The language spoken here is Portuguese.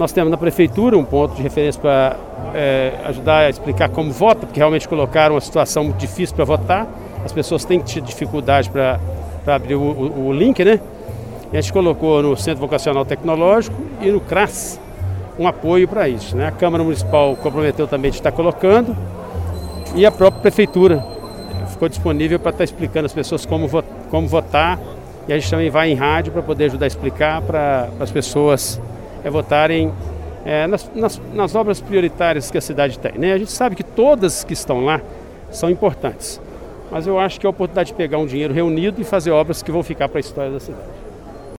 Nós temos na prefeitura um ponto de referência para ajudar a explicar como vota, porque realmente colocaram uma situação muito difícil para votar. As pessoas têm tido dificuldade para abrir o link, né? E a gente colocou no Centro Vocacional Tecnológico e no CRAS um apoio para isso, né? A Câmara Municipal comprometeu também de estar colocando e a própria prefeitura ficou disponível para estar explicando às pessoas como votar, e a gente também vai em rádio para poder ajudar a explicar para as pessoas votarem nas obras prioritárias que a cidade tem, né? A gente sabe que todas que estão lá são importantes, mas eu acho que é a oportunidade de pegar um dinheiro reunido e fazer obras que vão ficar para a história da cidade.